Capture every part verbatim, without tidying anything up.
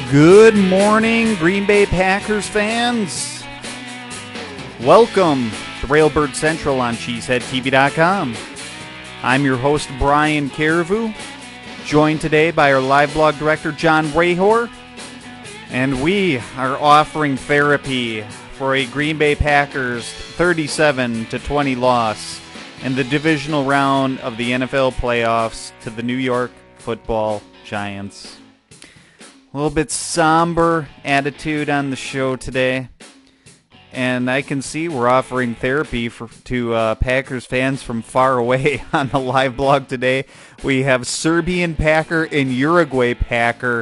Good morning, Green Bay Packers fans. Welcome to Railbird Central on Cheesehead T V dot com. I'm your host, Brian Carrevu, joined today by our live blog director, John Rehor, and we are offering therapy for a Green Bay Packers thirty-seven to twenty loss in the divisional round of the N F L playoffs to the New York Football Giants. A little bit somber attitude on the show today, and I can see we're offering therapy for, to uh, Packers fans from far away on the live blog today. We have Serbian Packer and Uruguay Packer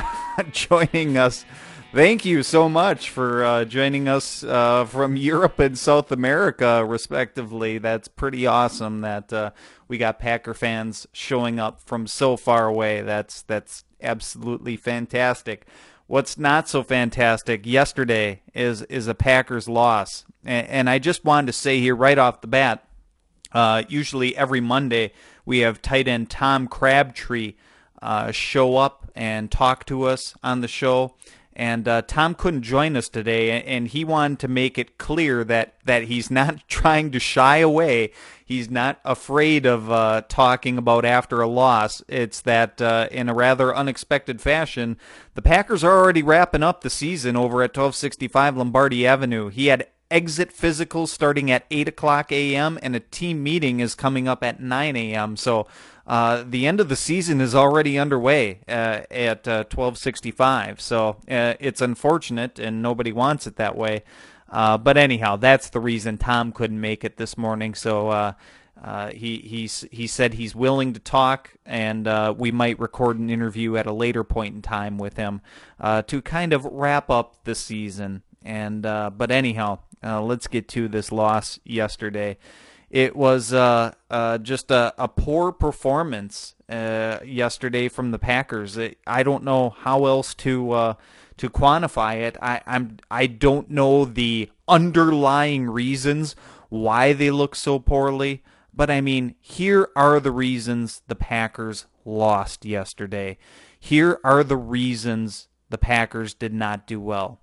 joining us. Thank you so much for uh, joining us uh, from Europe and South America, respectively. That's pretty awesome that uh, we got Packer fans showing up from so far away. That's that's absolutely fantastic. What's not so fantastic yesterday is is a Packers loss. And, and I just wanted to say here right off the bat, uh, usually every Monday we have tight end Tom Crabtree uh, show up and talk to us on the show. And uh, Tom couldn't join us today, and he wanted to make it clear that, that he's not trying to shy away. He's not afraid of uh, talking about after a loss. It's that uh, in a rather unexpected fashion, the Packers are already wrapping up the season over at twelve sixty-five Lombardi Avenue. He had exit physicals starting at eight o'clock a.m., and a team meeting is coming up at nine a.m., so Uh, the end of the season is already underway uh, at uh, twelve sixty-five, so uh, it's unfortunate, and nobody wants it that way. Uh, but anyhow, that's the reason Tom couldn't make it this morning. So uh, uh, he he's, he said he's willing to talk, and uh, we might record an interview at a later point in time with him uh, to kind of wrap up the season. And uh, but anyhow, uh, let's get to this loss yesterday. It was uh, uh, just a, a poor performance uh, yesterday from the Packers. It, I don't know how else to uh, to quantify it. I, I'm I don't know the underlying reasons why they look so poorly. But I mean, here are the reasons the Packers lost yesterday. Here are the reasons the Packers did not do well.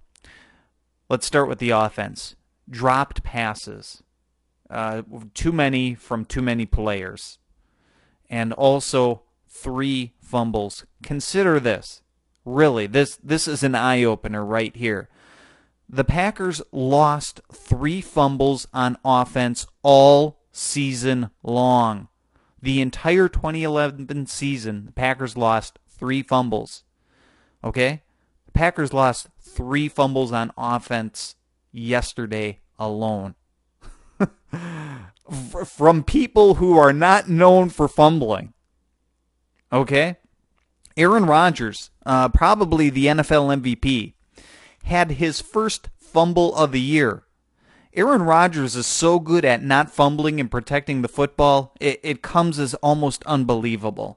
Let's start with the offense. Dropped passes. Uh, too many from too many players. And also three fumbles. Consider this. Really, this, this is an eye-opener right here. The Packers lost three fumbles on offense all season long. The entire twenty eleven season, the Packers lost three fumbles. Okay? The Packers lost three fumbles on offense yesterday alone. From people who are not known for fumbling. Okay? Aaron Rodgers, uh, probably the N F L M V P, had his first fumble of the year. Aaron Rodgers is so good at not fumbling and protecting the football, it, it comes as almost unbelievable.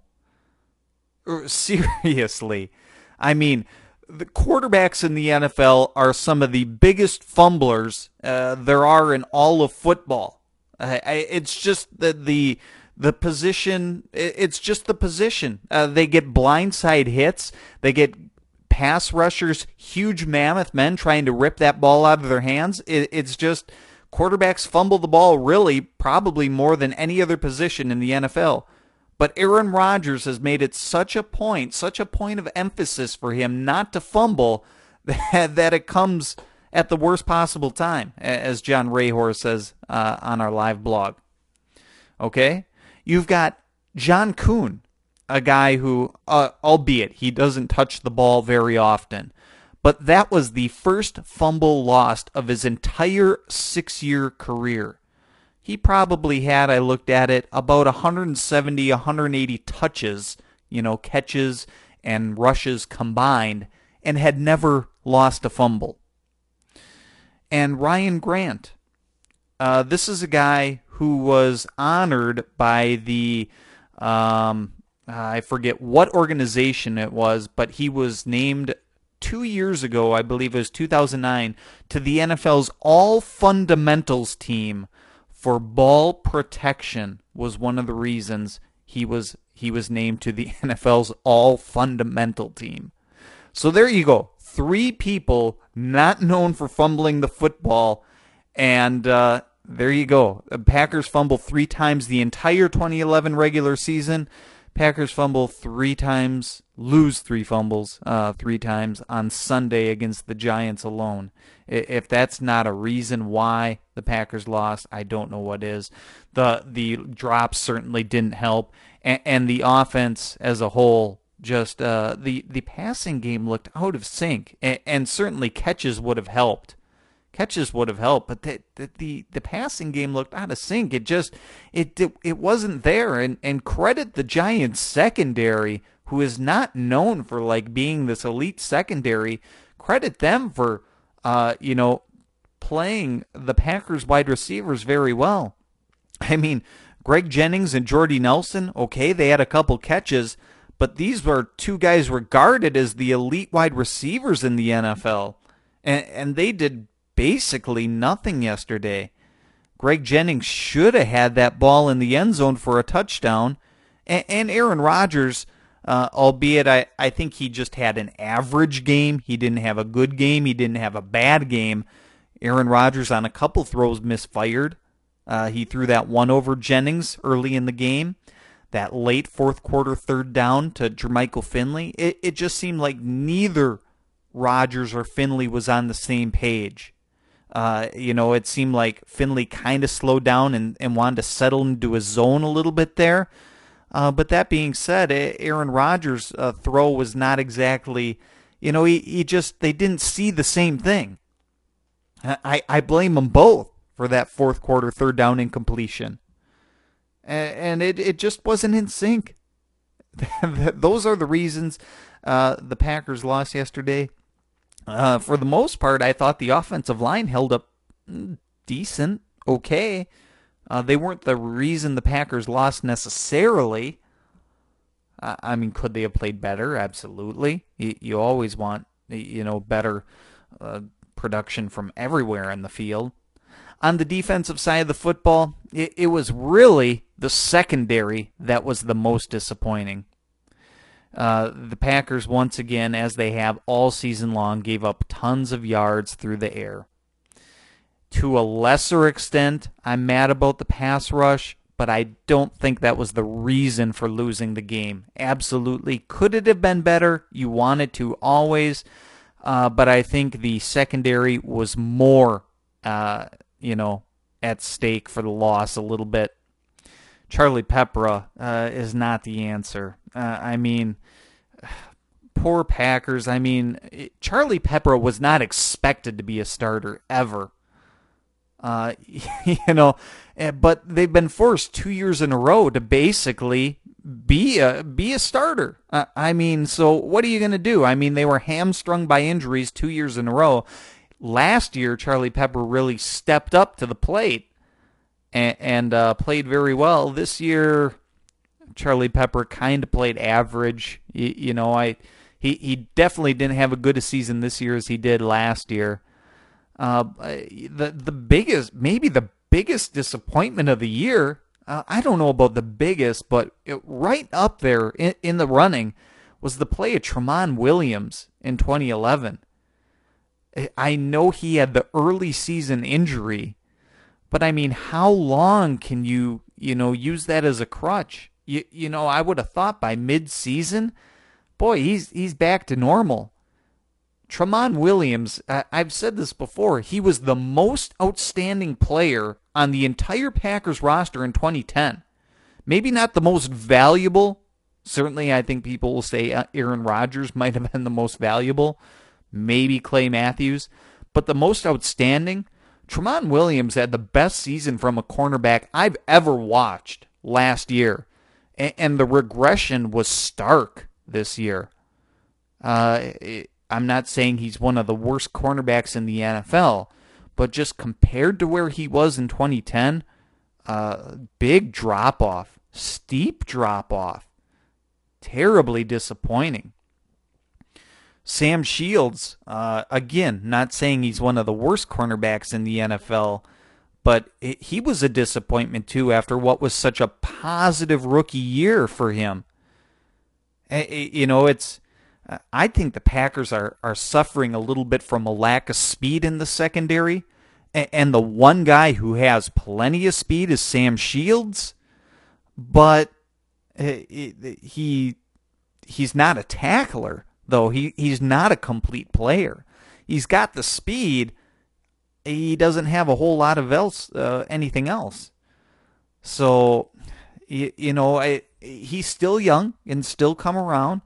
Seriously. I mean, the quarterbacks in the N F L are some of the biggest fumblers uh, there are in all of football. Uh, it's just the the the position. It's just the position. Uh, they get blindside hits. They get pass rushers, huge mammoth men trying to rip that ball out of their hands. It, it's just quarterbacks fumble the ball really probably more than any other position in the N F L. But Aaron Rodgers has made it such a point, such a point of emphasis for him not to fumble that, that it comes at the worst possible time, as John Rehor says uh, on our live blog. Okay? You've got John Kuhn, a guy who, uh, albeit he doesn't touch the ball very often, but that was the first fumble lost of his entire six-year career. He probably had, I looked at it, about one seventy, one eighty touches, you know, catches and rushes combined, and had never lost a fumble. And Ryan Grant, uh, this is a guy who was honored by the, um, I forget what organization it was, but he was named two years ago, I believe it was two thousand nine, to the N F L's All Fundamentals team for ball protection was one of the reasons he was he was named to the N F L's All Fundamental team. So there you go. Three people not known for fumbling the football, and uh, there you go. The Packers fumble three times the entire twenty eleven regular season. Packers fumble three times, lose three fumbles uh, three times on Sunday against the Giants alone. If that's not a reason why the Packers lost, I don't know what is. The the drops certainly didn't help, and, and the offense as a whole, just uh, the the passing game looked out of sync, and, and certainly catches would have helped. Catches would have helped, but the, the the the passing game looked out of sync. It just it it, it wasn't there, and and credit the Giants secondary, who is not known for like being this elite secondary. Credit them for uh you know playing the Packers wide receivers very well. I mean, Greg Jennings and Jordy Nelson, okay, they had a couple catches, but these were two guys regarded as the elite wide receivers in the N F L, and and they did basically nothing yesterday. Greg Jennings should have had that ball in the end zone for a touchdown. And, and Aaron Rodgers, uh, albeit I, I think he just had an average game. He didn't have a good game. He didn't have a bad game. Aaron Rodgers on a couple throws misfired. Uh, he threw that one over Jennings early in the game. That late fourth quarter third down to Jermichael Finley. It, it just seemed like neither Rodgers or Finley was on the same page. Uh, you know, it seemed like Finley kind of slowed down and, and wanted to settle into his zone a little bit there. Uh, but that being said, Aaron Rodgers' uh, throw was not exactly, you know, he, he just, they didn't see the same thing. I, I blame them both for that fourth quarter third down incompletion. And, and it, it just wasn't in sync. Those are the reasons uh, the Packers lost yesterday. Uh, for the most part, I thought the offensive line held up decent, okay. Uh, they weren't the reason the Packers lost necessarily. Uh, I mean, could they have played better? Absolutely. You, you always want, you know, better uh, production from everywhere in the field. On the defensive side of the football, it, it was really the secondary that was the most disappointing. Uh, the Packers, once again, as they have all season long, gave up tons of yards through the air. To a lesser extent, I'm mad about the pass rush, but I don't think that was the reason for losing the game. Absolutely. Could it have been better? You wanted to always, uh, but I think the secondary was more, uh, you know, at stake for the loss a little bit. Charlie Peppra uh, is not the answer. Uh, I mean, poor Packers. I mean, it, Charlie Peppra was not expected to be a starter ever. Uh, you know, but they've been forced two years in a row to basically be a be a starter. Uh, I mean, so what are you going to do? I mean, they were hamstrung by injuries two years in a row. Last year, Charlie Peppra really stepped up to the plate and, and uh, played very well. This year, Charlie Peppra kind of played average. You, you know, I he he definitely didn't have a good a season this year as he did last year. Uh, the the biggest, maybe the biggest disappointment of the year, uh, I don't know about the biggest, but it, right up there in, in the running was the play of Tramon Williams in twenty eleven. I know he had the early season injury, but I mean, how long can you, you know, use that as a crutch? You, you know, I would have thought by mid-season, boy, he's he's back to normal. Tramon Williams, I've said this before, he was the most outstanding player on the entire Packers roster in twenty ten. Maybe not the most valuable. Certainly, I think people will say Aaron Rodgers might have been the most valuable. Maybe Clay Matthews. But the most outstanding, Tramon Williams had the best season from a cornerback I've ever watched last year. And the regression was stark this year. Uh, I'm not saying he's one of the worst cornerbacks in the N F L, but just compared to where he was in twenty ten, uh, big drop-off, steep drop-off, terribly disappointing. Sam Shields, uh, again, not saying he's one of the worst cornerbacks in the N F L, but it, he was a disappointment too after what was such a positive rookie year for him. You know, it's Uh, I think the Packers are, are suffering a little bit from a lack of speed in the secondary. A- and the one guy who has plenty of speed is Sam Shields. But he he's not a tackler, though. He, he's not a complete player. He's got the speed. He doesn't have a whole lot of else, uh, anything else. So, you, you know, I, he's still young and still come around.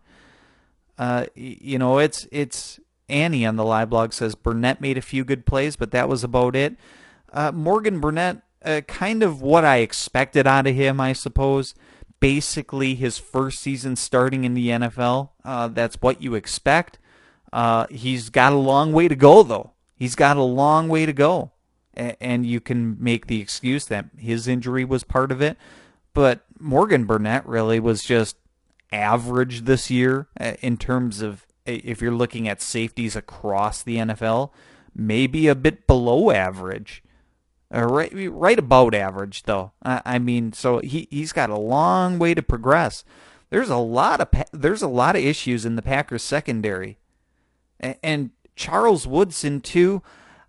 Uh, you know, it's it's Annie on the live blog says Burnett made a few good plays, but that was about it. Uh, Morgan Burnett, uh, kind of what I expected out of him, I suppose. Basically, his first season starting in the N F L. Uh, that's what you expect. Uh, he's got a long way to go, though. He's got a long way to go. A- and you can make the excuse that his injury was part of it. But Morgan Burnett really was just average this year in terms of, if you're looking at safeties across the N F L, maybe a bit below average. Uh, right, right about average, though. I, I mean, so he he's got a long way to progress. There's a lot of there's a lot of issues in the Packers secondary, and, and Charles Woodson too.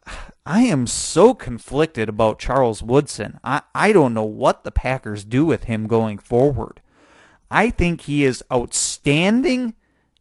I am so conflicted about Charles Woodson. I, I don't know what the Packers do with him going forward. I think he is outstanding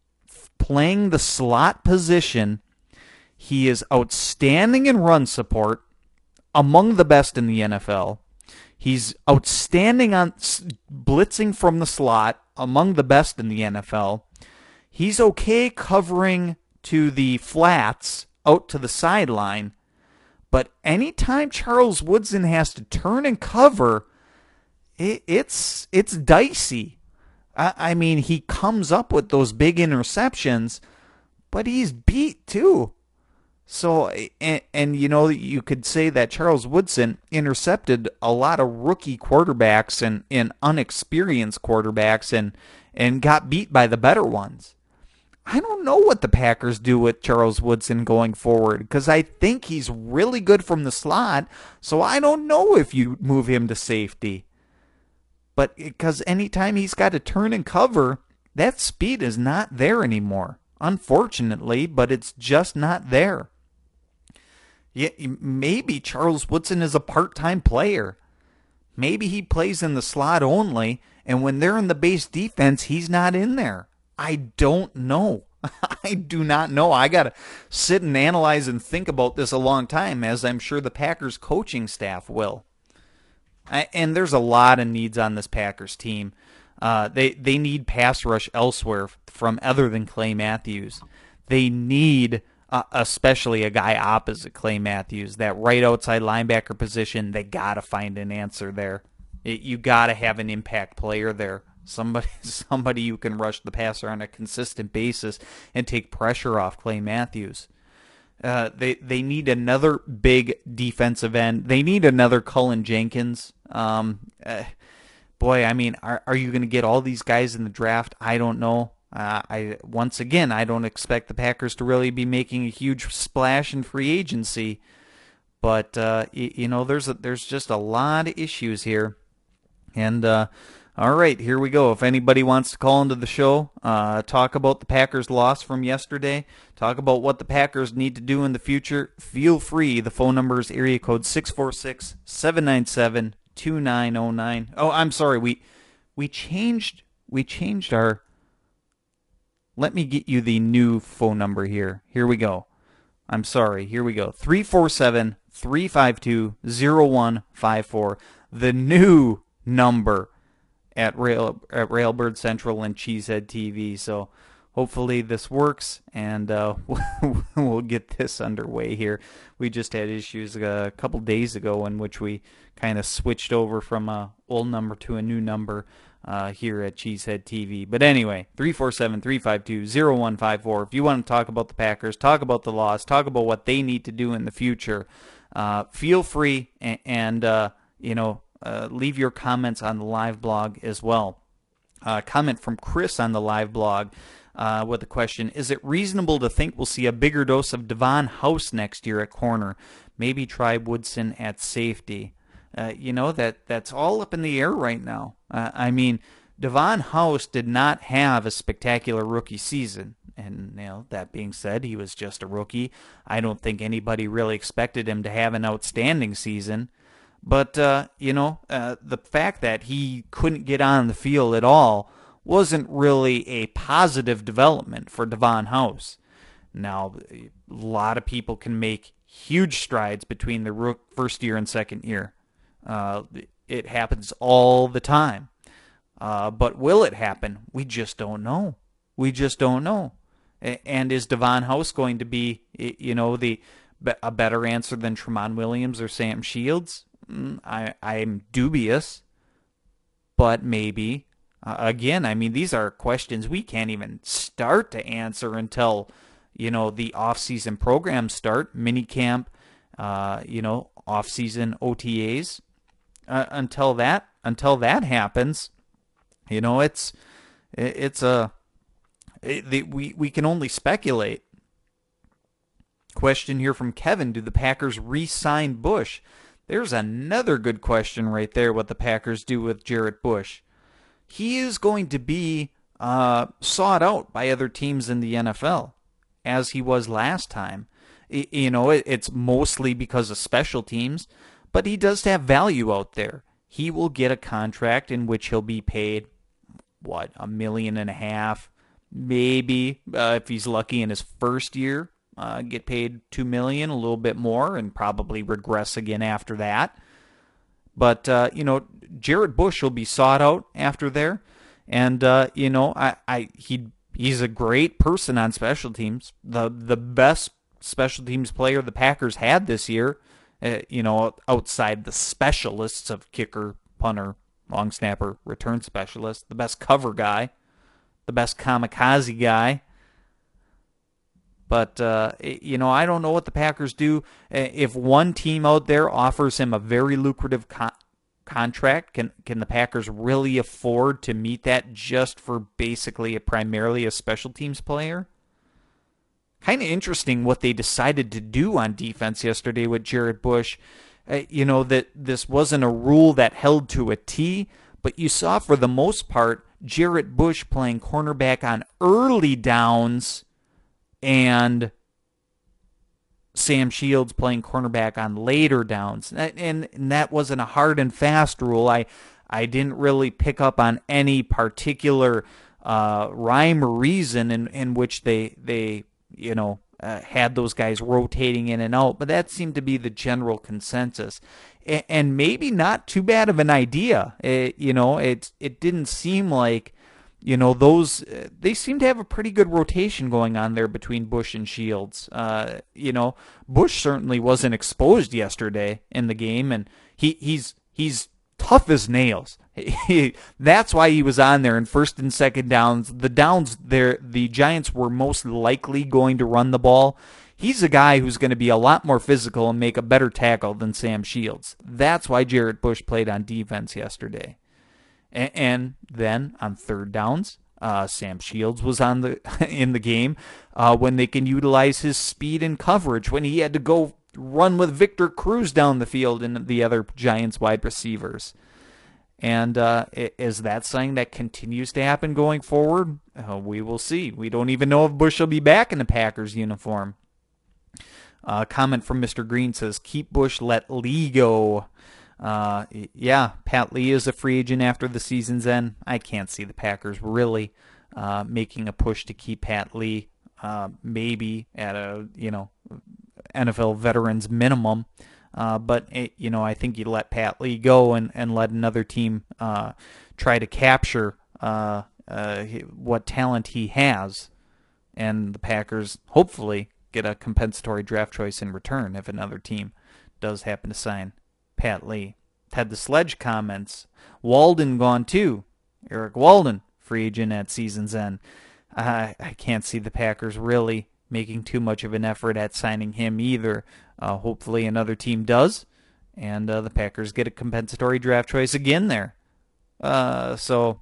playing the slot position. He is outstanding in run support, among the best in the N F L. He's outstanding on blitzing from the slot, among the best in the N F L. He's okay covering to the flats, out to the sideline. But anytime Charles Woodson has to turn and cover, it, it's it's dicey. I, I mean, he comes up with those big interceptions, but he's beat too. So, and, and you know, you could say that Charles Woodson intercepted a lot of rookie quarterbacks and, and unexperienced quarterbacks and, and got beat by the better ones. I don't know what the Packers do with Charles Woodson going forward, because I think he's really good from the slot, so I don't know if you move him to safety. But because anytime he's got to turn and cover, that speed is not there anymore, unfortunately, but it's just not there. Yeah, maybe Charles Woodson is a part-time player. Maybe he plays in the slot only, and when they're in the base defense, he's not in there. I don't know. I do not know. I got to sit and analyze and think about this a long time, as I'm sure the Packers coaching staff will. I, and there's a lot of needs on this Packers team. Uh, they, they need pass rush elsewhere from other than Clay Matthews. They need... Uh, especially a guy opposite Clay Matthews, that right outside linebacker position. They got to find an answer there. It, you got to have an impact player there. Somebody somebody who can rush the passer on a consistent basis and take pressure off Clay Matthews. Uh, they they need another big defensive end. They need another Cullen Jenkins. Um, uh, boy, I mean, are, are you going to get all these guys in the draft? I don't know. Uh, I once again, I don't expect the Packers to really be making a huge splash in free agency, but uh, you, you know, there's a, there's just a lot of issues here. And uh, all right, here we go. If anybody wants to call into the show, uh, talk about the Packers' loss from yesterday, talk about what the Packers need to do in the future, feel free. The phone number is area code six four six, seven nine seven, two nine zero nine. Oh, I'm sorry, we we changed we changed our. Let me get you the new phone number here. Here we go. I'm sorry. Here we go. three four seven, three five two, zero one five four. The new number at Rail at Railbird Central and Cheesehead T V. So hopefully this works, and uh, we'll get this underway here. We just had issues a couple days ago in which we kind of switched over from a old number to a new number. Uh, here at Cheesehead T V. But anyway, three four seven, three five two, zero one five four. If you want to talk about the Packers, talk about the loss, talk about what they need to do in the future, uh, feel free and, and uh, you know, uh, leave your comments on the live blog as well. Uh, comment from Chris on the live blog uh, with the question, is it reasonable to think we'll see a bigger dose of Devon House next year at corner? Maybe try Woodson at safety. Uh, you know, that that's all up in the air right now. Uh, I mean, Devon House did not have a spectacular rookie season. And, you know, that being said, he was just a rookie. I don't think anybody really expected him to have an outstanding season. But, uh, you know, uh, the fact that he couldn't get on the field at all wasn't really a positive development for Devon House. Now, a lot of people can make huge strides between the rook first year and second year. Uh, it happens all the time. Uh, but will it happen? We just don't know. We just don't know. And is Devon House going to be, you know, the a better answer than Tramon Williams or Sam Shields? I, I'm dubious, but maybe. Uh, again, I mean, these are questions we can't even start to answer until, you know, the off-season programs start, minicamp, uh, you know, off-season O T As. Uh, until that, until that happens, you know, it's it's a it, the, we we can only speculate. Question here from Kevin: do the Packers re-sign Bush? There's another good question right there. What the Packers do with Jarrett Bush? He is going to be uh, sought out by other teams in the N F L, as he was last time. You know, it's mostly because of special teams, but he does have value out there. He will get a contract in which he'll be paid, what, a million and a half, maybe, uh, if he's lucky in his first year, uh, get paid two million, a little bit more, and probably regress again after that. But, uh, you know, Jarrett Bush will be sought out after there. And, uh, you know, I, I he he's a great person on special teams. The the best special teams player the Packers had this year, uh, you know, outside the specialists of kicker, punter, long snapper, return specialist, the best cover guy, the best kamikaze guy. But, uh, you know, I don't know what the Packers do. If one team out there offers him a very lucrative con- contract, can can the Packers really afford to meet that just for basically a, primarily a special teams player? Kind of interesting what they decided to do on defense yesterday with Jarrett Bush. Uh, you know, that this wasn't a rule that held to a T, but you saw for the most part Jarrett Bush playing cornerback on early downs and Sam Shields playing cornerback on later downs. And, and that wasn't a hard and fast rule. I I didn't really pick up on any particular uh, rhyme or reason in, in which they, they you know, uh, had those guys rotating in and out. But that seemed to be the general consensus. And, and maybe not too bad of an idea. It, you know, it, it didn't seem like, you know, those, uh, they seem to have a pretty good rotation going on there between Bush and Shields. Uh, you know, Bush certainly wasn't exposed yesterday in the game, and he, he's he's tough as nails. He, that's why he was on there in first and second downs. The downs there, the Giants were most likely going to run the ball. He's a guy who's going to be a lot more physical and make a better tackle than Sam Shields. That's why Jarrett Bush played on defense yesterday. And then on third downs, uh, Sam Shields was on the in the game uh, when they can utilize his speed and coverage, when he had to go run with Victor Cruz down the field and the other Giants wide receivers. And uh, is that something that continues to happen going forward? Uh, we will see. We don't even know if Bush will be back in the Packers uniform. A uh, comment from Mister Green says, keep Bush, let Lee go. Uh, yeah, Pat Lee is a free agent after the season's end. I can't see the Packers really uh, making a push to keep Pat Lee, uh, maybe at a, you know, N F L veterans minimum. Uh, but, it, you know, I think you let Pat Lee go and, and let another team uh, try to capture uh, uh, what talent he has. And the Packers hopefully get a compensatory draft choice in return if another team does happen to sign Pat Lee. Had the Sledge comments. Walden gone too. Eric Walden, free agent at season's end. Uh, I can't see the Packers really making too much of an effort at signing him either. Uh, hopefully another team does, and uh, the Packers get a compensatory draft choice again there. Uh, so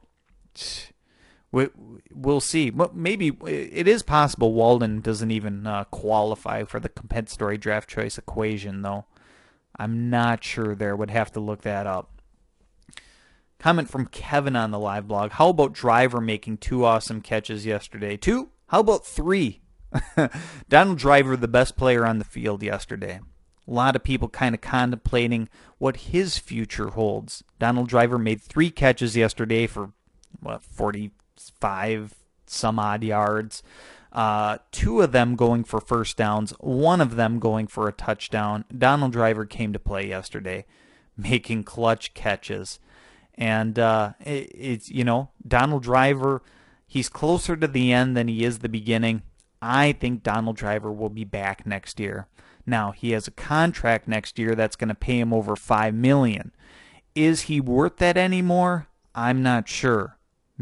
we, we'll see. Maybe it is possible Walden doesn't even uh, qualify for the compensatory draft choice equation, though. I'm not sure there. Would have to look that up. Comment from Kevin on the live blog. How about Driver making two awesome catches yesterday? Two How about three? Donald Driver, the best player on the field yesterday. A lot of people kind of contemplating what his future holds. Donald Driver made three catches yesterday for, what, forty-five some odd yards. Uh, two of them going for first downs, one of them going for a touchdown. Donald Driver came to play yesterday, making clutch catches. And uh, it, it's, you know, Donald Driver, he's closer to the end than he is the beginning. I think Donald Driver will be back next year. Now, he has a contract next year that's going to pay him over five million dollars. Is he worth that anymore? I'm not sure.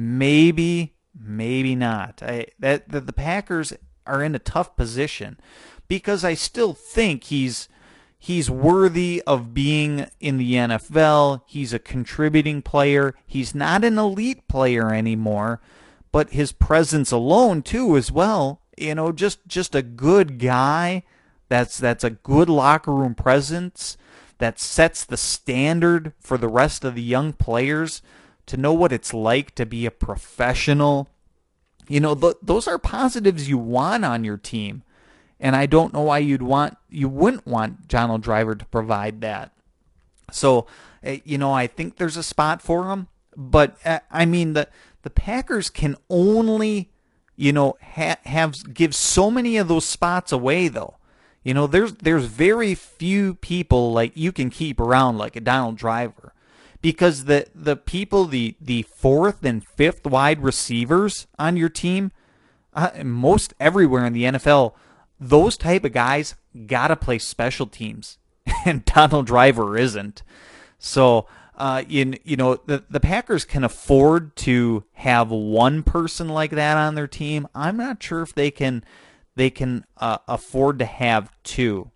Maybe, maybe not. I, that, that the Packers are in a tough position because I still think he's he's worthy of being in the N F L. He's a contributing player. He's not an elite player anymore, but his presence alone too as well. You know, just just a good guy. That's that's a good locker room presence that sets the standard for the rest of the young players to know what it's like to be a professional. You know, th- those are positives you want on your team. And I don't know why you'd want you wouldn't want Donald Driver to provide that. So, you know, I think there's a spot for him, but uh, I mean the the Packers can only, you know, ha- have give so many of those spots away though. You know, there's there's very few people like you can keep around like a Donald Driver, because the the people the the fourth and fifth wide receivers on your team, uh, most everywhere in the N F L, those type of guys gotta play special teams, and Donald Driver isn't. So, uh, in you know, the the Packers can afford to have one person like that on their team. I'm not sure if they can. They can uh, afford to have two.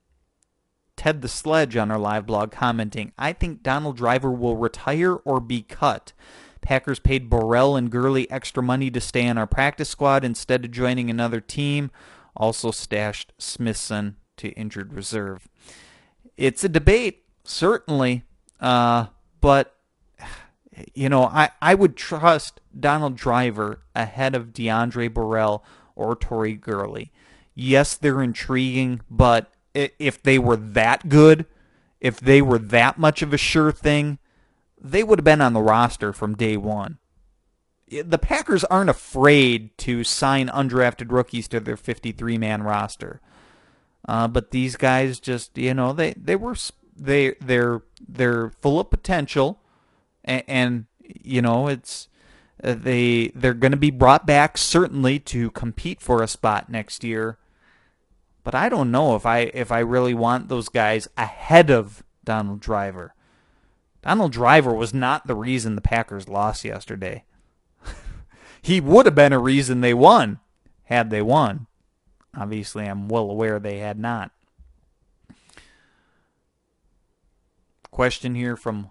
Ted the Sledge on our live blog commenting, I think Donald Driver will retire or be cut. Packers paid Burrell and Gurley extra money to stay on our practice squad instead of joining another team. Also stashed Smithson to injured reserve. It's a debate, certainly, uh, but you know, I, I would trust Donald Driver ahead of DeAndre Burrell or Tory Gurley. Yes, they're intriguing, but if they were that good, if they were that much of a sure thing, they would have been on the roster from day one. The Packers aren't afraid to sign undrafted rookies to their fifty-three man roster. Uh, but these guys just, you know, they, they were they they're they're full of potential, and, and you know, it's Uh, they they're going to be brought back certainly to compete for a spot next year, but I don't know if I if I really want those guys ahead of Donald Driver. Donald Driver was not the reason the Packers lost yesterday. He would have been a reason they won had they won. Obviously, I'm well aware they had not. Question here from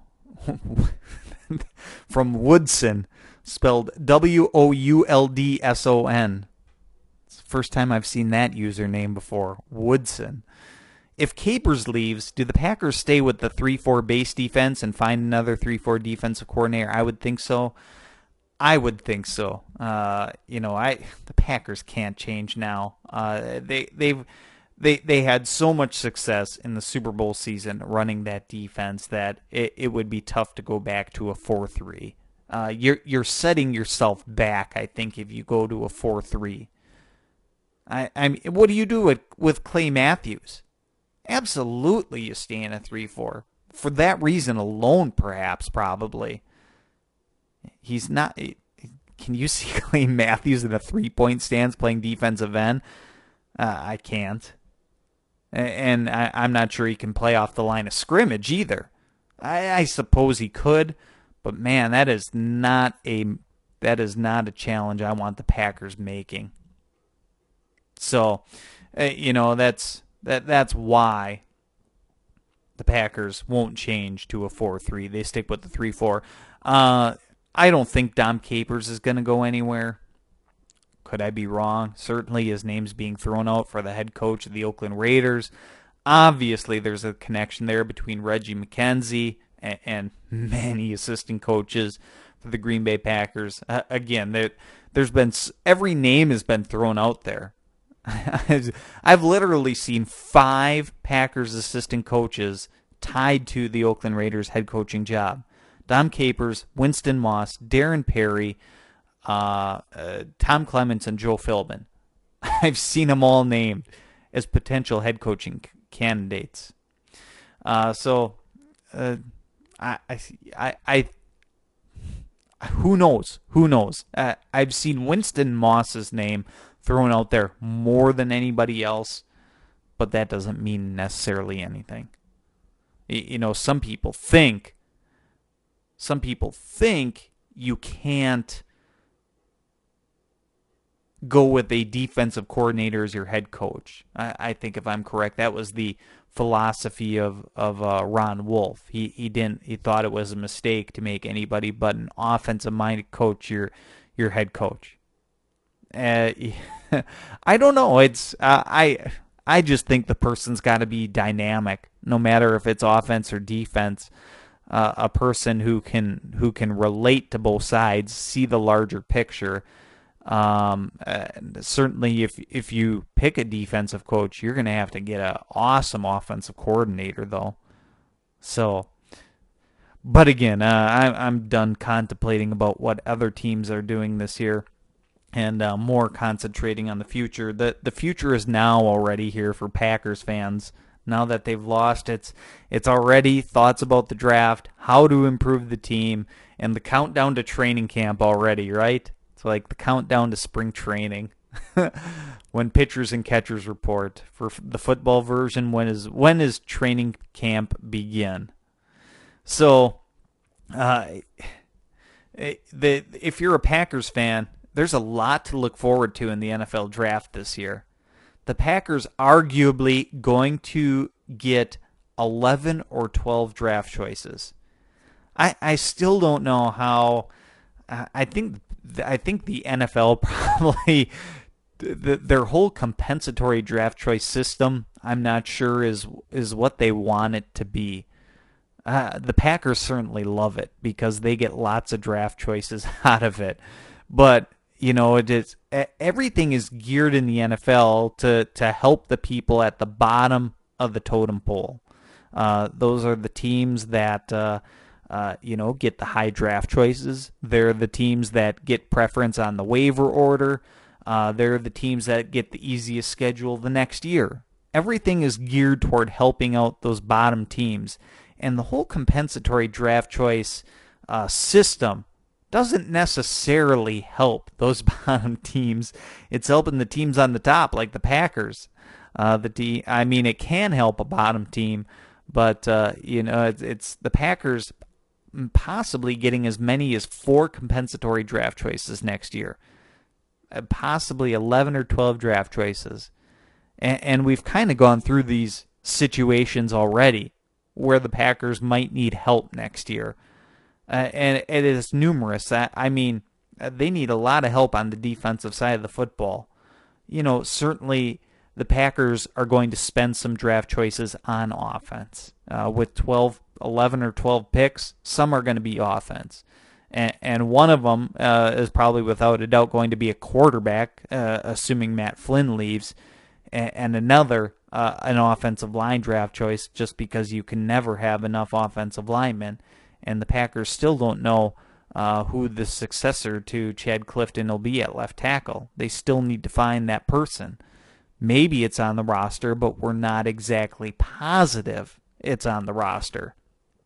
from Woodson. Spelled W O U L D S O N. It's the first time I've seen that username before. Woodson. If Capers leaves, do the Packers stay with the three four base defense and find another three four defensive coordinator? I would think so. I would think so. Uh, you know, I the Packers can't change now. Uh, they they've they they had so much success in the Super Bowl season running that defense that it, it would be tough to go back to a four three. Uh, you're you're setting yourself back, I think, if you go to a four three. I I mean, what do you do with, with Clay Matthews? Absolutely, you stay in a three four. For that reason alone, perhaps, probably. He's not. Can you see Clay Matthews in a three-point stance playing defensive end? Uh, I can't. And I, I'm not sure he can play off the line of scrimmage either. I, I suppose he could. But man, that is not a that is not a challenge I want the Packers making. So, uh, you know, that's that that's why the Packers won't change to a four three. They stick with the three four. Uh, I don't think Dom Capers is going to go anywhere. Could I be wrong? Certainly his name's being thrown out for the head coach of the Oakland Raiders. Obviously, there's a connection there between Reggie McKenzie and many assistant coaches for the Green Bay Packers. Uh, again, there, there's been every name has been thrown out there. I've literally seen five Packers assistant coaches tied to the Oakland Raiders head coaching job. Dom Capers, Winston Moss, Darren Perry, uh, uh, Tom Clements, and Joe Philbin. I've seen them all named as potential head coaching c- candidates. Uh, so, uh, I, I, I, who knows? Who knows? Uh, I've seen Winston Moss's name thrown out there more than anybody else, but that doesn't mean necessarily anything. You know, some people think, some people think you can't go with a defensive coordinator as your head coach. I, I think if I'm correct, that was the philosophy of of uh, Ron Wolf. He he didn't he thought it was a mistake to make anybody but an offensive-minded coach your your head coach. Uh, I don't know. It's uh, I I just think the person's got to be dynamic, no matter if it's offense or defense. Uh, a person who can who can relate to both sides, see the larger picture. Um, certainly, if if you pick a defensive coach, you're going to have to get an awesome offensive coordinator, though. So, but again, uh, I, I'm done contemplating about what other teams are doing this year, and uh, more concentrating on the future. the The future is now already here for Packers fans. Now that they've lost, it's it's already thoughts about the draft, how to improve the team, and the countdown to training camp already, right? Like the countdown to spring training when pitchers and catchers report. For the football version, when is when is training camp begin? So, uh, the if you're a Packers fan, there's a lot to look forward to in the N F L draft this year. The Packers arguably going to get eleven or twelve draft choices. I I still don't know how. Uh, I think. I think the N F L probably, the, their whole compensatory draft choice system, I'm not sure is is what they want it to be. Uh, the Packers certainly love it because they get lots of draft choices out of it. But, you know, it is everything is geared in the N F L to, to help the people at the bottom of the totem pole. Uh, those are the teams that... Uh, Uh, you know, get the high draft choices. They're the teams that get preference on the waiver order. Uh, they're the teams that get the easiest schedule the next year. Everything is geared toward helping out those bottom teams. And the whole compensatory draft choice uh, system doesn't necessarily help those bottom teams. It's helping the teams on the top, like the Packers. Uh, the te- I mean, it can help a bottom team, but, uh, you know, it's, it's the Packers possibly getting as many as four compensatory draft choices next year, uh, possibly eleven or twelve draft choices. And, and we've kind of gone through these situations already where the Packers might need help next year. Uh, and it is numerous. I, I mean, they need a lot of help on the defensive side of the football. You know, certainly the Packers are going to spend some draft choices on offense. Uh, with twelve, eleven or twelve picks, some are going to be offense. And, and one of them uh, is probably without a doubt going to be a quarterback, uh, assuming Matt Flynn leaves, and, and another, uh, an offensive line draft choice, just because you can never have enough offensive linemen. And the Packers still don't know uh, who the successor to Chad Clifton will be at left tackle. They still need to find that person. Maybe it's on the roster, but we're not exactly positive it's on the roster.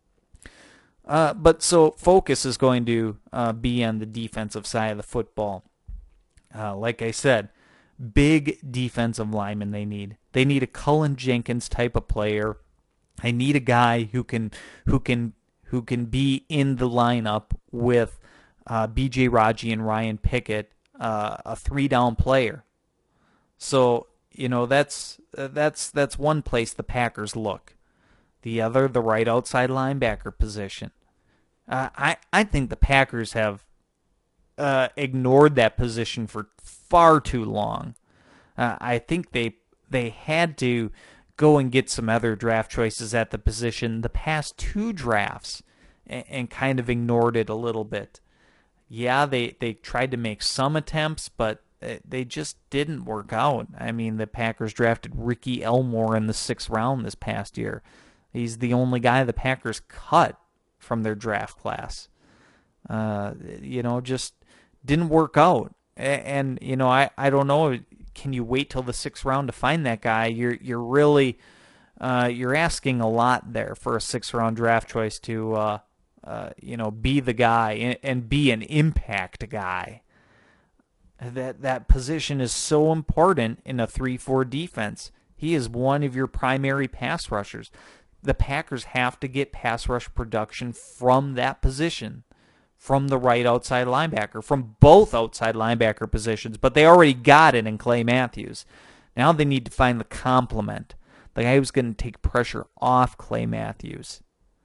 Uh, but so focus is going to uh, be on the defensive side of the football. Uh, like I said, big defensive linemen they need. They need a Cullen Jenkins type of player. They need a guy who can who can who can be in the lineup with uh, B J Raji and Ryan Pickett, uh, a three down player. So you know that's uh, that's that's one place the Packers look. The other, the right outside linebacker position. Uh, I, I think the Packers have uh, ignored that position for far too long. Uh, I think they they had to go and get some other draft choices at the position the past two drafts and, and kind of ignored it a little bit. yeah, they, they tried to make some attempts, but they just didn't work out. I mean, the Packers drafted Ricky Elmore in the sixth round this past year. He's the only guy the Packers cut from their draft class. Uh, you know, just didn't work out. And, you know, I, I don't know, can you wait till the sixth round to find that guy? You're you're really uh, you're asking a lot there for a sixth round draft choice to uh, uh, you know, be the guy and, and be an impact guy. That that position is so important in a three four defense. He is one of your primary pass rushers. The Packers have to get pass rush production from that position, from the right outside linebacker, from both outside linebacker positions, but they already got it in Clay Matthews. Now they need to find the complement, the guy who's going to take pressure off Clay Matthews.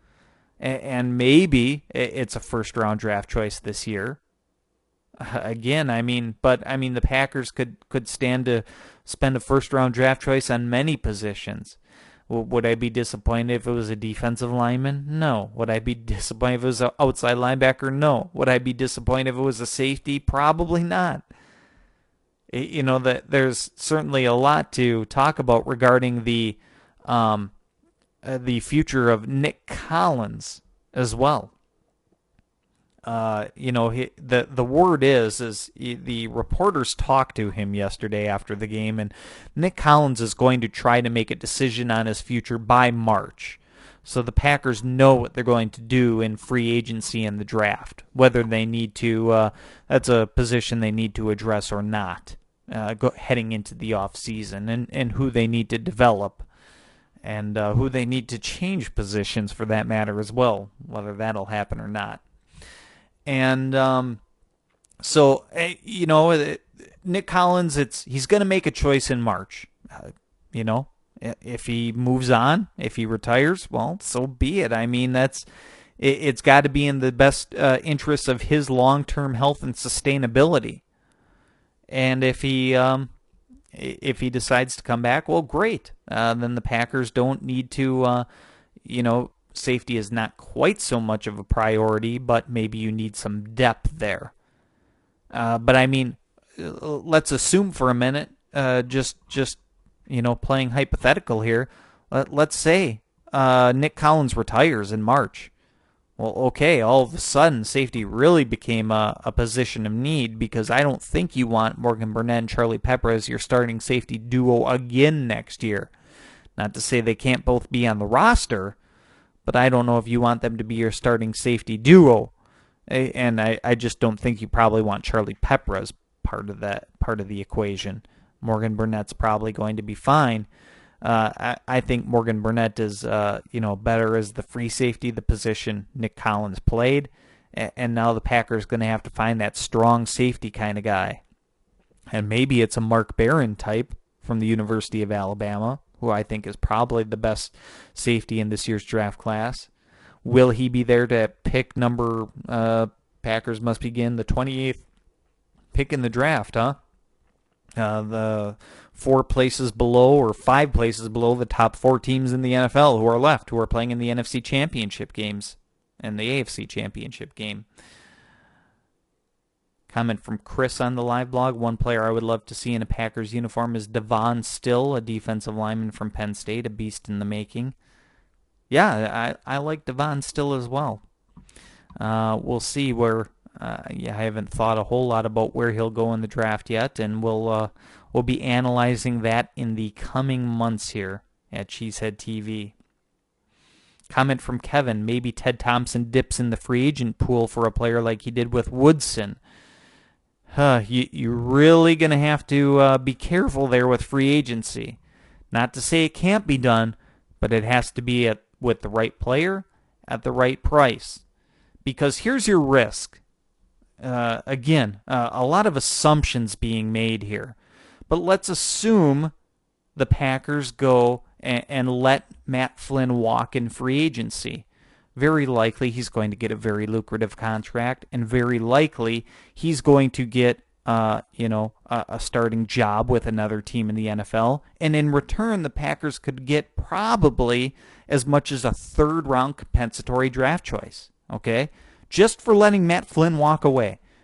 And maybe it's a first-round draft choice this year. Again, I mean, but I mean, the Packers could, could stand to spend a first-round draft choice on many positions. Would I be disappointed if it was a defensive lineman? No. Would I be disappointed if it was an outside linebacker? No. Would I be disappointed if it was a safety? Probably not. You know, that there's certainly a lot to talk about regarding the um, uh, the future of Nick Collins as well. Uh, you know, he, the the word is is he, the reporters talked to him yesterday after the game, and Nick Collins is going to try to make a decision on his future by March. So the Packers know what they're going to do in free agency and the draft, whether they need to. Uh, that's a position they need to address or not, uh, go, heading into the off season, and and who they need to develop, and uh, who they need to change positions for that matter as well, whether that'll happen or not. And um, so, you know, Nick Collins, it's he's going to make a choice in March. Uh, you know, if he moves on, if he retires, well, so be it. I mean, that's it, it's got to be in the best uh, interest of his long-term health and sustainability. And if he um, if he decides to come back, well, great. Uh, then the Packers don't need to, uh, you know. Safety is not quite so much of a priority, but maybe you need some depth there. Uh, but I mean, let's assume for a minute, uh, just just you know, playing hypothetical here. Let, let's say uh, Nick Collins retires in March. Well, okay, all of a sudden safety really became a, a position of need, because I don't think you want Morgan Burnett and Charlie Pepper as your starting safety duo again next year. Not to say they can't both be on the roster, but I don't know if you want them to be your starting safety duo. And I, I just don't think you probably want Charlie Pepper as part of that part of the equation. Morgan Burnett's probably going to be fine. Uh, I, I think Morgan Burnett is uh, you know, better as the free safety, the position Nick Collins played. And now the Packers going to have to find that strong safety kind of guy. And maybe it's a Mark Barron type from the University of Alabama, who I think is probably the best safety in this year's draft class. Will he be there to pick number, uh, Packers must begin the twenty-eighth pick in the draft, huh? Uh, the four places below, or five places below the top four teams in the N F L who are left, who are playing in the N F C Championship games and the A F C Championship game. Comment from Chris on the live blog. One player I would love to see in a Packers uniform is Devon Still, a defensive lineman from Penn State, a beast in the making. Yeah, I, I like Devon Still as well. Uh, we'll see where. Uh, yeah, I haven't thought a whole lot about where he'll go in the draft yet, and we'll uh, we'll be analyzing that in the coming months here at Cheesehead T V. Comment from Kevin. Maybe Ted Thompson dips in the free agent pool for a player like he did with Woodson. Huh, you, you're really going to have to uh, be careful there with free agency. Not to say it can't be done, but it has to be at, with the right player at the right price. Because here's your risk. Uh, again, uh, a lot of assumptions being made here. But let's assume the Packers go and, and let Matt Flynn walk in free agency. Very likely he's going to get a very lucrative contract, and very likely he's going to get, uh, you know, a, a starting job with another team in the N F L. And in return, the Packers could get probably as much as a third-round compensatory draft choice. Okay, just for letting Matt Flynn walk away.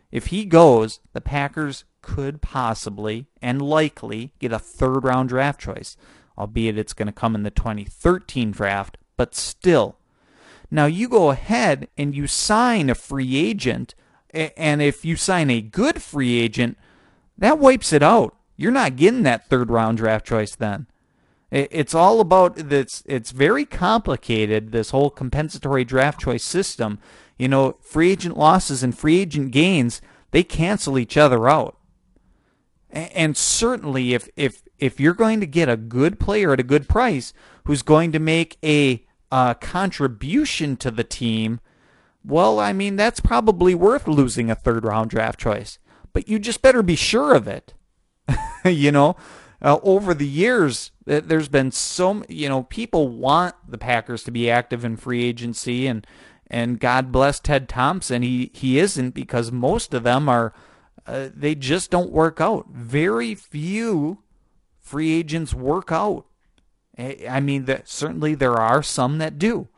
If he goes, the Packers could possibly and likely get a third round draft choice, albeit it's going to come in the twenty thirteen draft, but still. Now you go ahead and you sign a free agent, and if you sign a good free agent, that wipes it out. You're not getting that third round draft choice then. It's all about this. It's very complicated, this whole compensatory draft choice system. You know, free agent losses and free agent gains, they cancel each other out. And certainly if if if you're going to get a good player at a good price who's going to make a uh, contribution to the team, well, I mean, that's probably worth losing a third round draft choice. But you just better be sure of it. you know, uh, over the years, there's been so, you know, people want the Packers to be active in free agency, and and God bless Ted Thompson. He, he isn't, because most of them are, uh, they just don't work out. Very few free agents work out. I mean, that certainly there are some that do.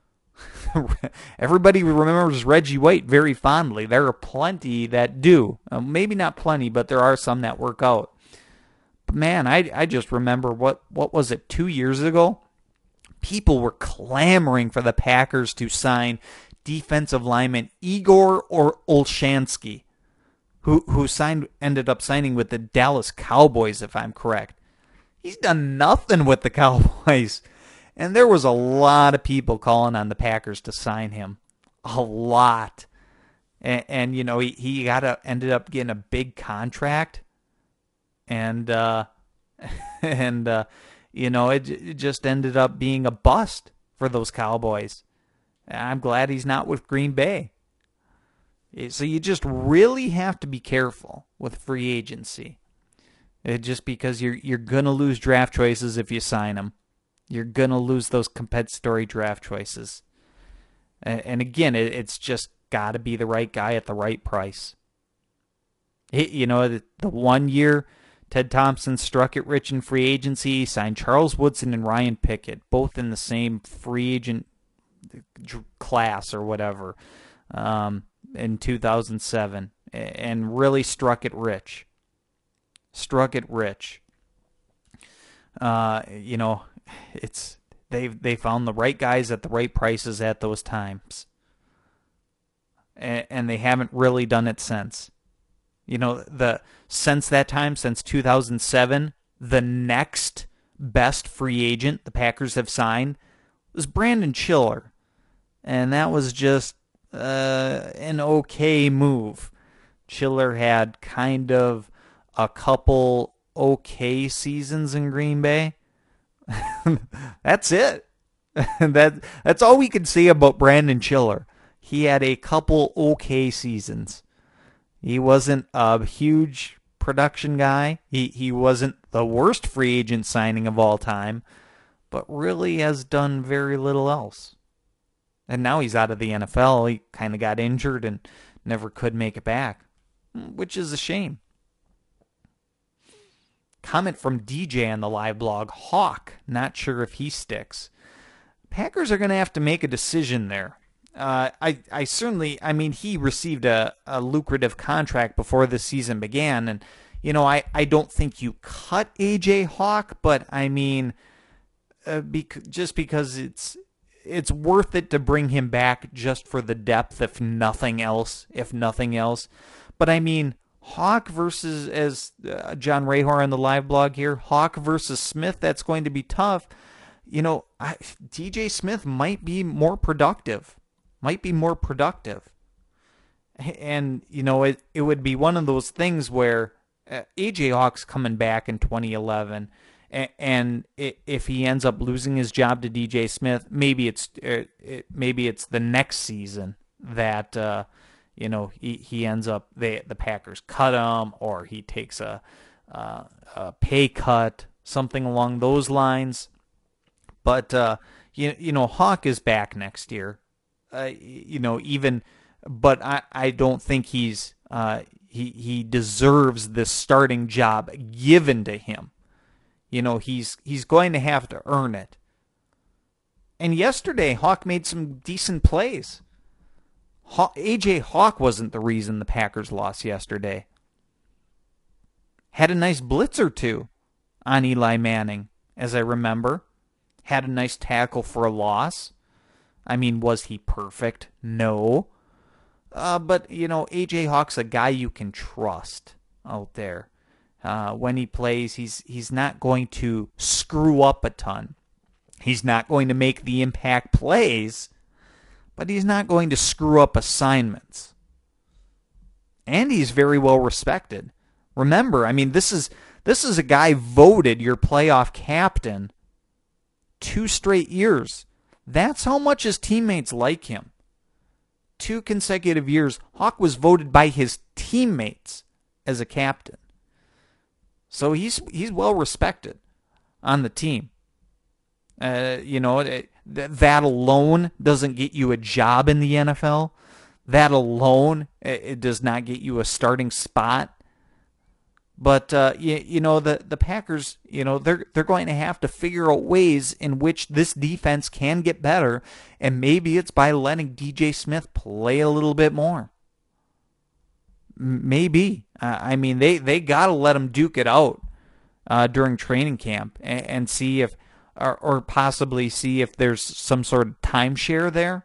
Everybody remembers Reggie White very fondly. There are plenty that do. Uh, maybe not plenty, but there are some that work out. But man, I I just remember, what, what was it, two years ago? People were clamoring for the Packers to sign defensive lineman Igor or Olshansky, who who signed ended up signing with the Dallas Cowboys, if I'm correct. He's done nothing with the Cowboys. And there was a lot of people calling on the Packers to sign him. A lot. And, and you know, he, he got a, ended up getting a big contract. And, uh, and uh, you know, it, it just ended up being a bust for those Cowboys. I'm glad he's not with Green Bay. So you just really have to be careful with free agency. It, just because you're you're going to lose draft choices if you sign them. You're going to lose those compensatory draft choices. And, and again, it, it's just got to be the right guy at the right price. It, you know, the, the one year Ted Thompson struck it rich in free agency, he signed Charles Woodson and Ryan Pickett, both in the same free agent class or whatever, um, in two thousand seven, and really struck it rich. Struck it rich. Uh, you know, it's they they found the right guys at the right prices at those times, and, and they haven't really done it since. You know, the since that time, since two thousand seven, the next best free agent the Packers have signed was Brandon Chiller, and that was just uh, an okay move. Chiller had kind of a couple okay seasons in Green Bay. That's it. that that's all we can say about Brandon Chiller. He had a couple okay seasons. He wasn't a huge production guy. He he wasn't the worst free agent signing of all time, but really has done very little else. And now he's out of the N F L. He kind of got injured and never could make it back, which is a shame. Comment from D J on the live blog. Hawk, not sure if he sticks. Packers are going to have to make a decision there. Uh, I, I certainly, I mean, he received a, a lucrative contract before the season began. And, you know, I, I don't think you cut A J Hawk, but I mean, uh, bec- just because it's, it's worth it to bring him back just for the depth, if nothing else, if nothing else. But I mean, Hawk versus, as uh, John Rahor on the live blog here, Hawk versus Smith, that's going to be tough. You know, I, D J Smith might be more productive, might be more productive. And, you know, it, it would be one of those things where uh, A J Hawk's coming back in twenty eleven, and, and it, if he ends up losing his job to D J Smith, maybe it's uh, it, maybe it's the next season that uh, you know, he, he ends up, they, the Packers cut him, or he takes a, uh, a pay cut, something along those lines. But, uh, you, you know, Hawk is back next year. Uh, you know, even, but I, I don't think he's, uh, he, he deserves this starting job given to him. You know, he's, he's going to have to earn it. And yesterday, Hawk made some decent plays. A J Hawk wasn't the reason the Packers lost yesterday. Had a nice blitz or two on Eli Manning, as I remember. Had a nice tackle for a loss. I mean, was he perfect? No. Uh, but, you know, A J Hawk's a guy you can trust out there. Uh, when he plays, he's he's not going to screw up a ton. He's not going to make the impact plays, but he's not going to screw up assignments. And he's very well respected. Remember, I mean, this is this is a guy voted your playoff captain two straight years. That's how much his teammates like him. Two consecutive years, Hawk was voted by his teammates as a captain. So he's he's well respected on the team. Uh, you know, it, that alone doesn't get you a job in the N F L. That alone, it, it does not get you a starting spot. But uh, you, you know the, the Packers, you know they're they're going to have to figure out ways in which this defense can get better, and maybe it's by letting D J Smith play a little bit more. Maybe uh, I mean they, they got to let him duke it out uh, during training camp and, and see if, or, or possibly see if there's some sort of timeshare there.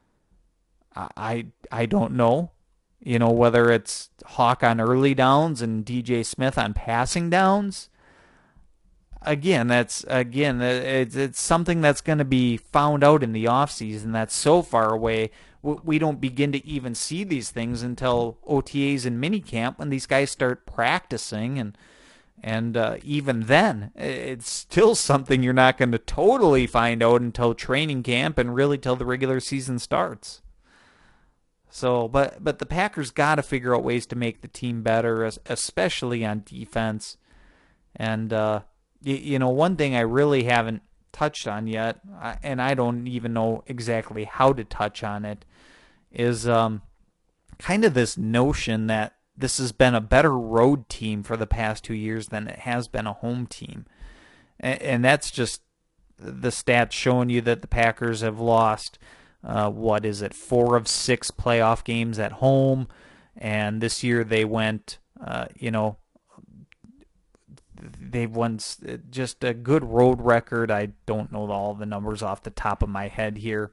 I I don't know. You know, whether it's Hawk on early downs and D J Smith on passing downs. Again, that's again it's it's something that's going to be found out in the offseason. That's so far away. We don't begin to even see these things until O T As and minicamp when these guys start practicing, and and uh, even then, it's still something you're not going to totally find out until training camp and really till the regular season starts. So, but but the Packers got to figure out ways to make the team better, especially on defense. And, uh, you, you know, one thing I really haven't touched on yet, and I don't even know exactly how to touch on it, is um, kind of this notion that this has been a better road team for the past two years than it has been a home team. And, and that's just the stats showing you that the Packers have lost Uh, what is it, four of six playoff games at home, and this year they went, uh, you know, they've won just a good road record. I don't know all the numbers off the top of my head here,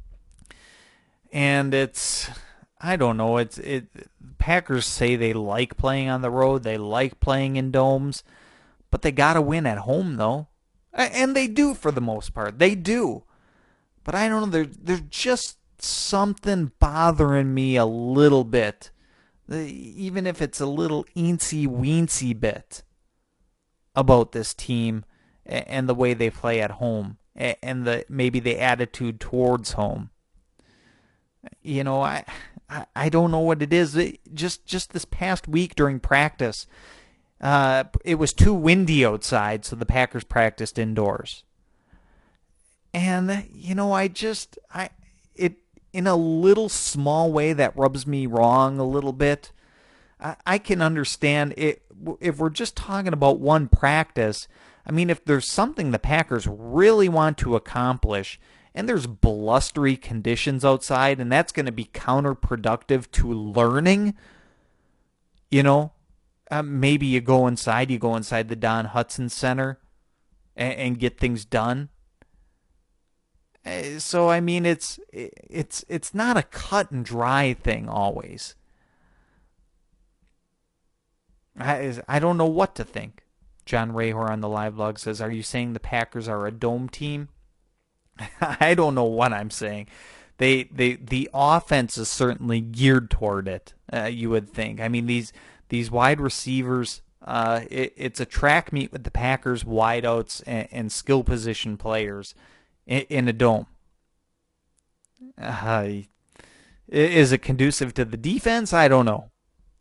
and it's, I don't know, it's it. Packers say they like playing on the road, they like playing in domes, but they got to win at home though, and they do for the most part. They do. But I don't know, there, there's just something bothering me a little bit, even if it's a little eensy-weensy bit, about this team and the way they play at home, and the maybe the attitude towards home. You know, I I, I don't know what it is. It, just, just this past week during practice, uh, it was too windy outside, so the Packers practiced indoors. And, you know, I just, I, it, in a little small way that rubs me wrong a little bit. I, I can understand it if we're just talking about one practice. I mean, if there's something the Packers really want to accomplish, and there's blustery conditions outside, and that's going to be counterproductive to learning, you know, uh, maybe you go inside, you go inside the Don Hutson Center and, and get things done. So I mean, it's it's it's not a cut and dry thing always. I I don't know what to think. John Rahor on the live blog says, "Are you saying the Packers are a dome team?" I don't know what I'm saying. They they the offense is certainly geared toward it. Uh, you would think. I mean, these these wide receivers. Uh, it, it's a track meet with the Packers wideouts and, and skill position players in a dome. Uh, is it conducive to the defense? I don't know.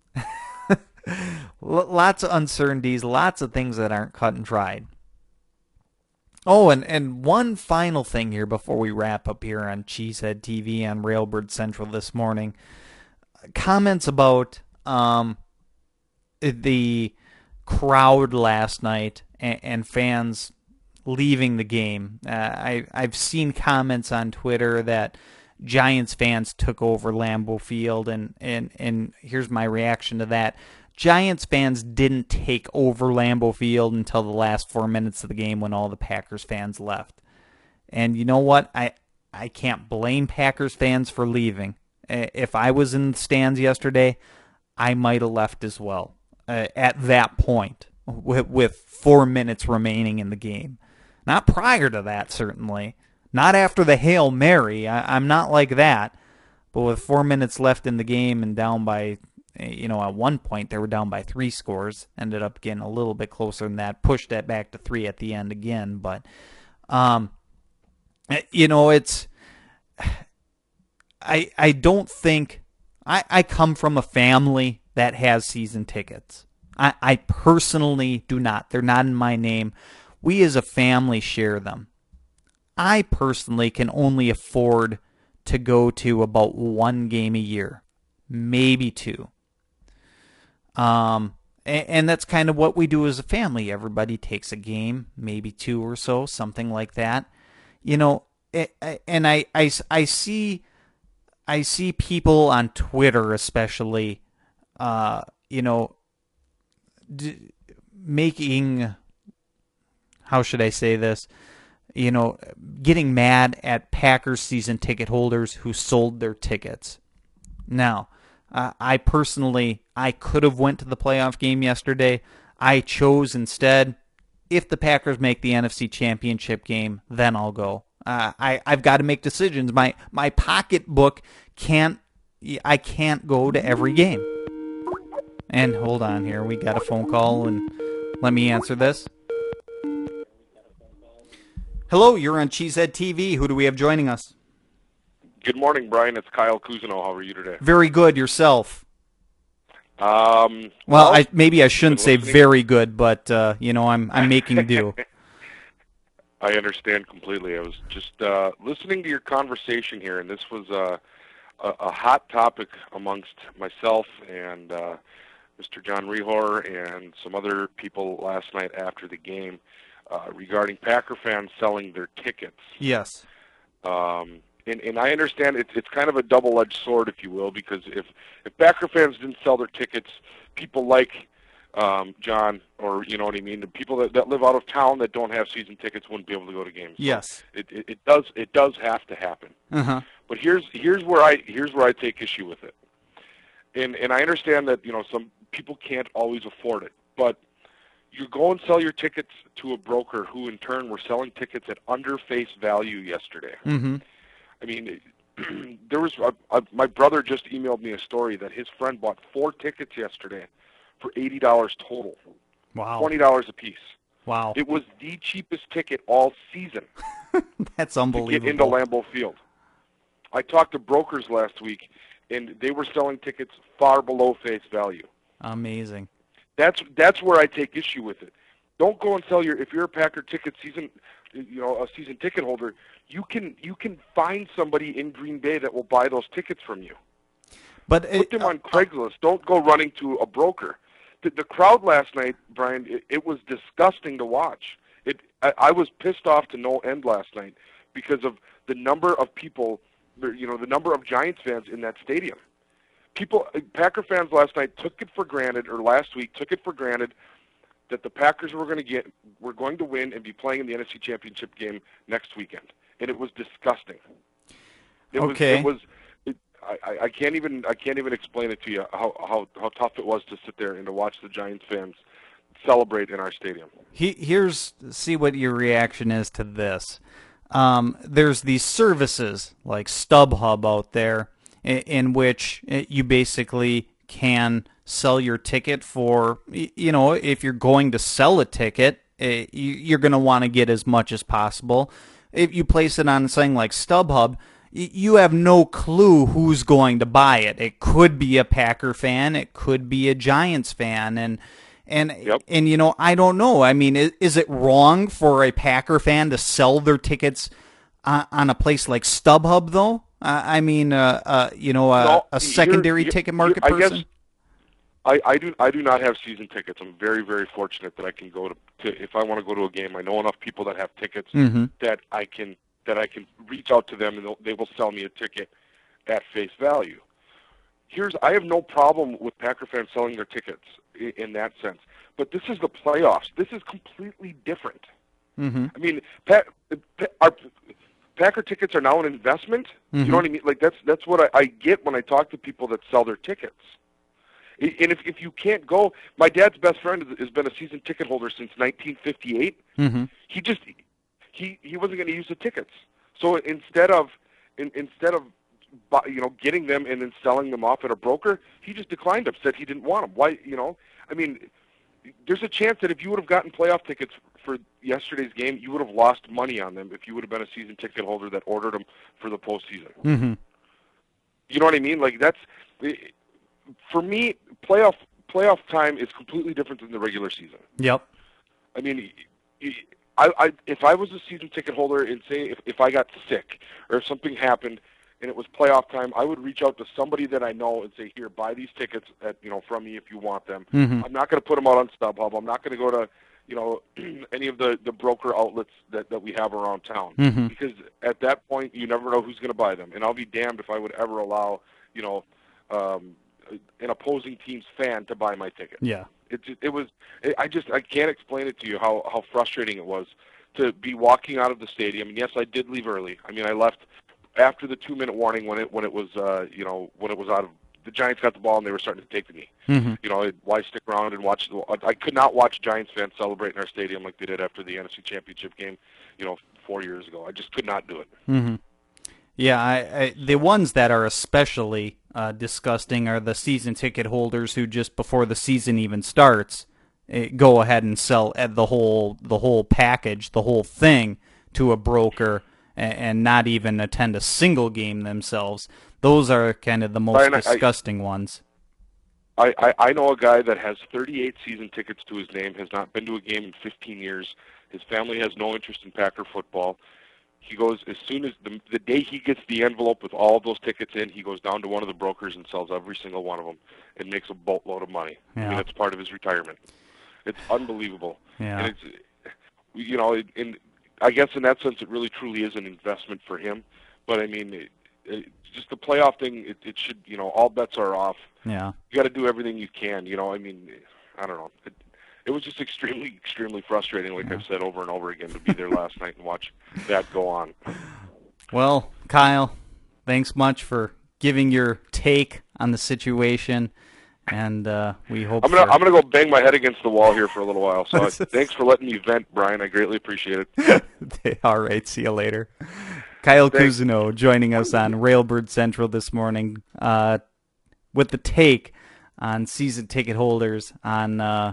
Lots of uncertainties, lots of things that aren't cut and dried. Oh, and, and one final thing here before we wrap up here on Cheesehead T V on Railbird Central this morning. Comments about um, the crowd last night and, and fans leaving the game. Uh, I, I've seen comments on Twitter that Giants fans took over Lambeau Field, and, and, and here's my reaction to that. Giants fans didn't take over Lambeau Field until the last four minutes of the game when all the Packers fans left. And you know what? I I can't blame Packers fans for leaving. If I was in the stands yesterday, I might have left as well uh, at that point with, with four minutes remaining in the game. Not prior to that, certainly. Not after the Hail Mary. I, I'm not like that. But with four minutes left in the game and down by, you know, at one point they were down by three scores. Ended up getting a little bit closer than that. Pushed that back to three at the end again. But, um, you know, it's... I I don't think... I, I come from a family that has season tickets. I, I personally do not. They're not in my name. We as a family share them. I personally can only afford to go to about one game a year, maybe two. Um, and, and that's kind of what we do as a family. Everybody takes a game, maybe two or so, something like that. You know, it, and I, I, I see, I see people on Twitter, especially, uh, you know, d- making, how should I say this? You know, getting mad at Packers season ticket holders who sold their tickets. Now, uh, I personally, I could have went to the playoff game yesterday. I chose instead, if the Packers make the N F C Championship game, then I'll go. Uh, I, I've got to make decisions. My my pocketbook can't, I can't go to every game. And hold on here, we got a phone call, and let me answer this. Hello, you're on Cheesehead T V. Who do we have joining us? Good morning, Brian. It's Kyle Cousineau. How are you today? Very good. Yourself? Um, well, well I, maybe I shouldn't say very good, but uh, you know, I'm I'm making do. I understand completely. I was just uh, listening to your conversation here, and this was uh, a, a hot topic amongst myself and uh, Mister John Rehor and some other people last night after the game. Uh, regarding Packer fans selling their tickets. Yes. Um, and, and I understand it's it's kind of a double-edged sword, if you will, because if, if Packer fans didn't sell their tickets, people like um, John, or you know what I mean, the people that, that live out of town that don't have season tickets wouldn't be able to go to games. So yes. It, it it does it does have to happen. Uh-huh. But here's here's where I here's where I take issue with it. And and I understand that, you know, some people can't always afford it, but you go and sell your tickets to a broker who, in turn, were selling tickets at under face value yesterday. Mm-hmm. I mean, there was a, a, my brother just emailed me a story that his friend bought four tickets yesterday for eighty dollars total. Wow. twenty dollars a piece. Wow. It was the cheapest ticket all season. That's unbelievable. To get into Lambeau Field. I talked to brokers last week, and they were selling tickets far below face value. Amazing. That's that's where I take issue with it. Don't go and sell your, if you're a Packer ticket season, you know, a season ticket holder, you can you can find somebody in Green Bay that will buy those tickets from you. But put it, them uh, on Craigslist. Don't go running to a broker. The, the crowd last night, Brian, it, it was disgusting to watch. It I, I was pissed off to no end last night because of the number of people, you know, the number of Giants fans in that stadium. People, Packer fans last night took it for granted, or last week took it for granted, that the Packers were going to get, were going to win and be playing in the N F C Championship game next weekend, and it was disgusting. It okay. Was, it was. It, I, I can't even. I can't even explain it to you how, how how tough it was to sit there and to watch the Giants fans celebrate in our stadium. He, here's see what your reaction is to this. Um, there's these services like StubHub out there, in which you basically can sell your ticket for, you know, if you're going to sell a ticket, you're going to want to get as much as possible. If you place it on something like StubHub, you have no clue who's going to buy it. It could be a Packer fan, it could be a Giants fan, and and yep. and you know, I don't know. I mean, is, is it wrong for a Packer fan to sell their tickets on, on a place like StubHub, though? Uh, I mean, uh, uh, you know, uh, no, a secondary you're, ticket market I person? Guess I, I, do, I do not have season tickets. I'm very, very fortunate that I can go to, to if I want to go to a game, I know enough people that have tickets mm-hmm. that I can that I can reach out to them and they will sell me a ticket at face value. Here's I have no problem with Packer fans selling their tickets in, in that sense, but this is the playoffs. This is completely different. Mm-hmm. I mean, pa- pa- our Packer tickets are now an investment. Mm-hmm. You know what I mean? Like that's that's what I, I get when I talk to people that sell their tickets. And if if you can't go, my dad's best friend has been a season ticket holder since nineteen fifty-eight. Mm-hmm. He just he he wasn't going to use the tickets. So instead of in, instead of you know getting them and then selling them off at a broker, he just declined them. Said he didn't want them. Why? You know, I mean, there's a chance that if you would have gotten playoff tickets for yesterday's game, you would have lost money on them if you would have been a season ticket holder that ordered them for the postseason. Mm-hmm. You know what I mean? Like that's for me, playoff playoff time is completely different than the regular season. Yep. I mean, I, I if I was a season ticket holder and say if, if I got sick or if something happened and it was playoff time, I would reach out to somebody that I know and say, here, buy these tickets at, you know, from me if you want them. Mm-hmm. I'm not going to put them out on StubHub. I'm not going to go to, you know, any of the, the broker outlets that, that we have around town. Mm-hmm. Because at that point, you never know who's going to buy them. And I'll be damned if I would ever allow, you know, um, an opposing team's fan to buy my ticket. Yeah. It, it was, it, I just, I can't explain it to you how, how frustrating it was to be walking out of the stadium. And yes, I did leave early. I mean, I left after the two-minute warning when it when it was uh, you know when it was out of the Giants got the ball and they were starting to take the knee. Mm-hmm. You know, why stick around and watch? The, I could not watch Giants fans celebrate in our stadium like they did after the N F C Championship game, you know, four years ago. I just could not do it. Mm-hmm. Yeah, I, I, the ones that are especially uh, disgusting are the season ticket holders who just before the season even starts eh, go ahead and sell the whole the whole package, the whole thing to a broker and not even attend a single game themselves. Those are kind of the most Brian, disgusting I, ones. I, I, I know a guy that has thirty-eight season tickets to his name, has not been to a game in fifteen years. His family has no interest in Packer football. He goes, as soon as the, the day he gets the envelope with all of those tickets in, he goes down to one of the brokers and sells every single one of them and makes a boatload of money. Yeah. I mean, that's part of his retirement. It's unbelievable. Yeah. And it's, you know, in I guess in that sense, it really truly is an investment for him. But I mean, it, it, just the playoff thing, it, it should, you know, all bets are off. Yeah. You got to do everything you can. You know, I mean, I don't know. It, it was just extremely, extremely frustrating, like yeah. I've said over and over again, to be there last night and watch that go on. Well, Kyle, thanks much for giving your take on the situation. And uh, we hope I'm gonna for... I'm gonna go bang my head against the wall here for a little while. So I, thanks for letting me vent, Brian. I greatly appreciate it. All right, see you later. Kyle Thanks. Cousineau joining us on Railbird Central this morning uh, with the take on season ticket holders on uh,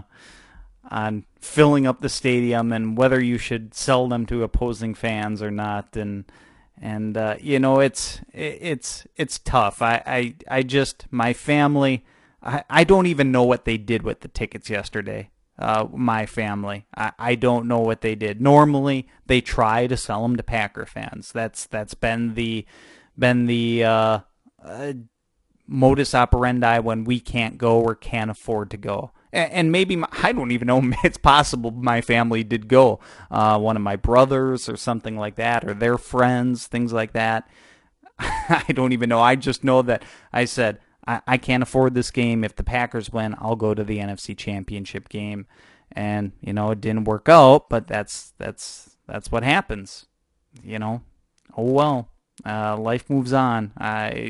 on filling up the stadium and whether you should sell them to opposing fans or not. And and uh, you know it's it's it's tough. I I, I just my family. I, I don't even know what they did with the tickets yesterday, uh, my family. I, I don't know what they did. Normally, they try to sell them to Packer fans. That's That's been the been the uh, uh, modus operandi when we can't go or can't afford to go. And, and maybe, my, I don't even know, it's possible my family did go. Uh, one of my brothers or something like that, or their friends, things like that. I don't even know. I just know that I said, I can't afford this game. If the Packers win, I'll go to the N F C Championship game. And, you know, it didn't work out, but that's that's that's what happens. You know, oh well. Uh, life moves on. I,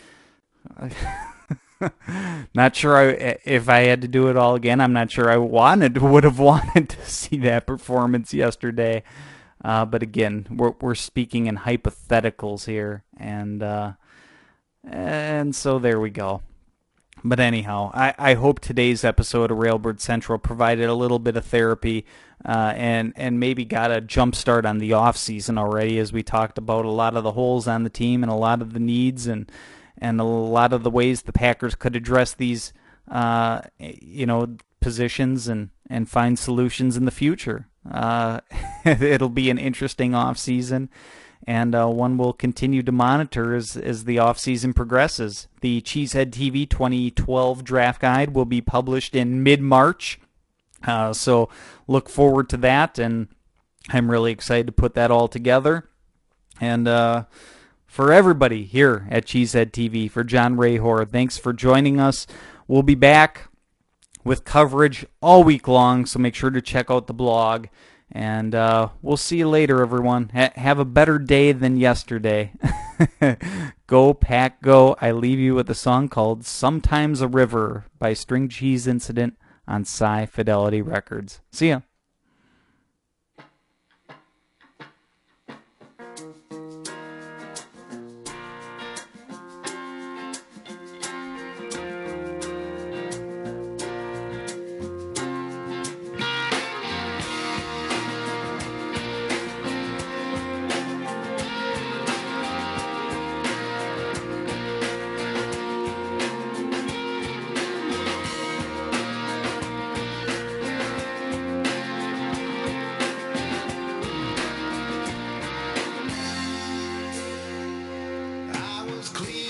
not sure I, if I had to do it all again. I'm not sure I wanted would have wanted to see that performance yesterday. Uh, but again, we're we're speaking in hypotheticals here, and. Uh, And so there we go. But anyhow, I, I hope today's episode of Railbird Central provided a little bit of therapy uh, and and maybe got a jump start on the off season already, as we talked about a lot of the holes on the team and a lot of the needs and and a lot of the ways the Packers could address these uh, you know positions and, and find solutions in the future. Uh, it'll be an interesting off season. And uh, one will continue to monitor as, as the offseason progresses. The Cheesehead T V twenty twelve Draft Guide will be published in mid-March. Uh, so look forward to that, and I'm really excited to put that all together. And uh, for everybody here at Cheesehead T V, for John Rahor, thanks for joining us. We'll be back with coverage all week long, so make sure to check out the blog. And uh, we'll see you later, everyone. Ha- have a better day than yesterday. Go, Pack, go. I leave you with a song called Sometimes a River by String Cheese Incident on Sci Fidelity Records. See ya. I was clean.